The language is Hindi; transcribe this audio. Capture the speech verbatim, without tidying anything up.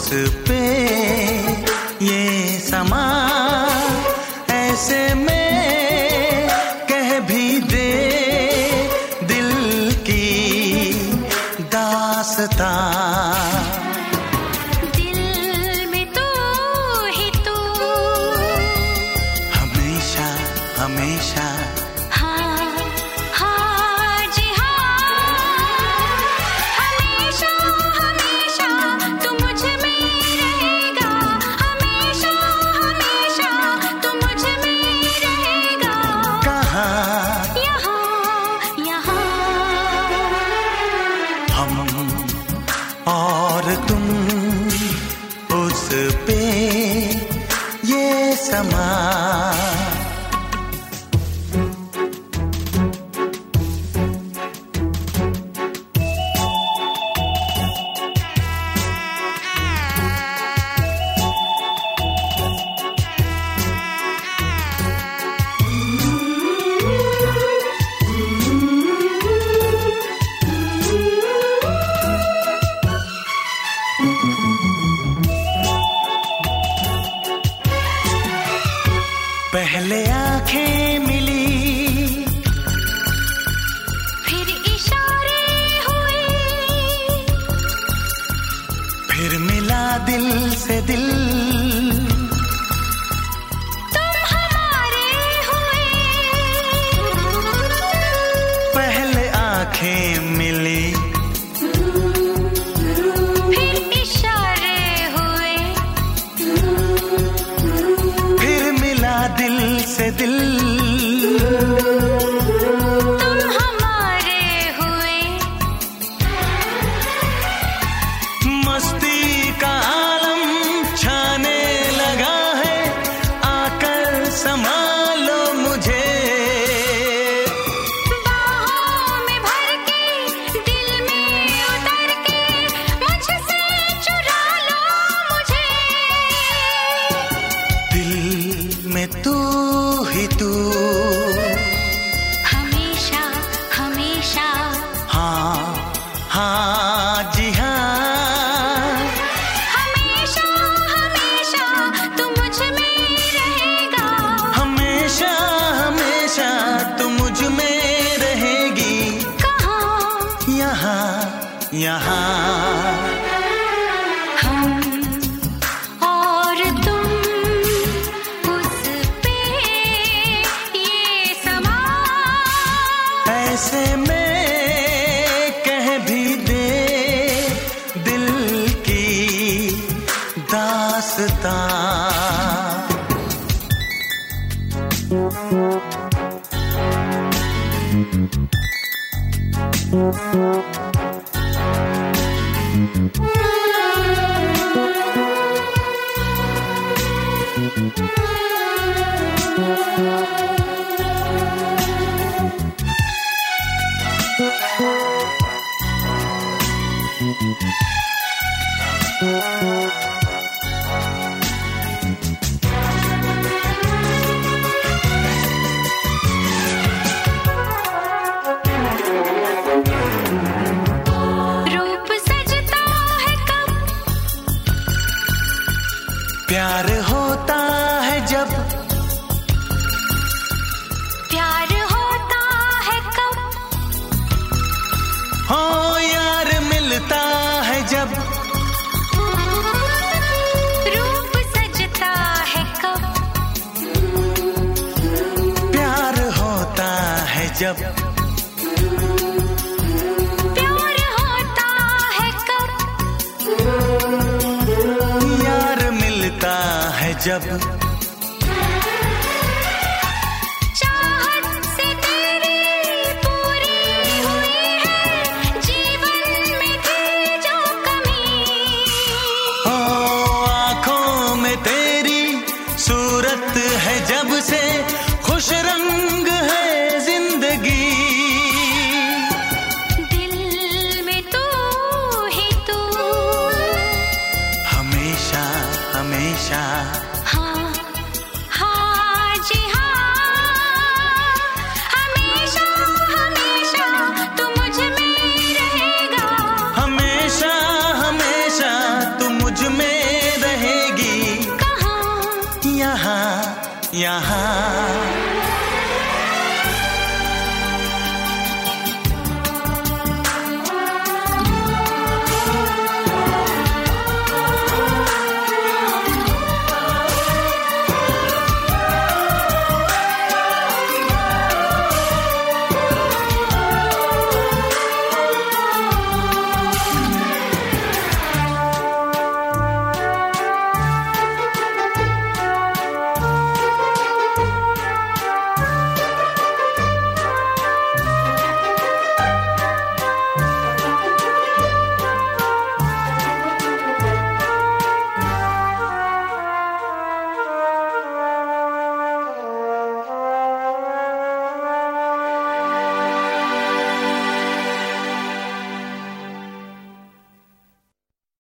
पे ये समा ऐसे में कह भी दे दिल की दास्तां। दिल में तू ही तू हमेशा हमेशा और तुम उस पे ये समा। पहले आंखें मिली, फिर इशारे हुए, फिर मिला दिल से दिल, तुम हमारे हुए। पहले आंखें मिली, फिर इशारे हुए, फिर मिला दिल से दिल, तुम हमारे हुए। मस्ती का आलम छाने लगा है, आकर संभालो मुझे। बाहों में भर के, दिल में उतर के, मुझसे चुरा लो मुझे। दिल में तू ही तू हमेशा हमेशा, हाँ हाँ जी हाँ। हमेशा हमेशा तू मुझ में रहेगा। हमेशा हमेशा तू मुझ में रहेगी। कहाँ यहाँ यहाँ हम और तुम उस पे ये समा। ऐसे में कह भी दे दिल की दास्तां। रूप सजता है कब, प्यार होता है जब, प्यार होता है कब, हो यार मिलता है जब। रूप सजता है कब, प्यार होता है जब, प्यार होता है कब, यार मिलता है जब। चाहत से तेरी पूरी हुई है, जीवन में थी जो कमी। हो आँखों में तेरी सूरत है जब से, खुश रंग है जिंदगी। दिल में तू ही तू हमेशा हमेशा, हाँ हाँ जी हाँ। हमेशा हमेशा तू मुझ में रहेगा। हमेशा हमेशा तू मुझ में यहाँ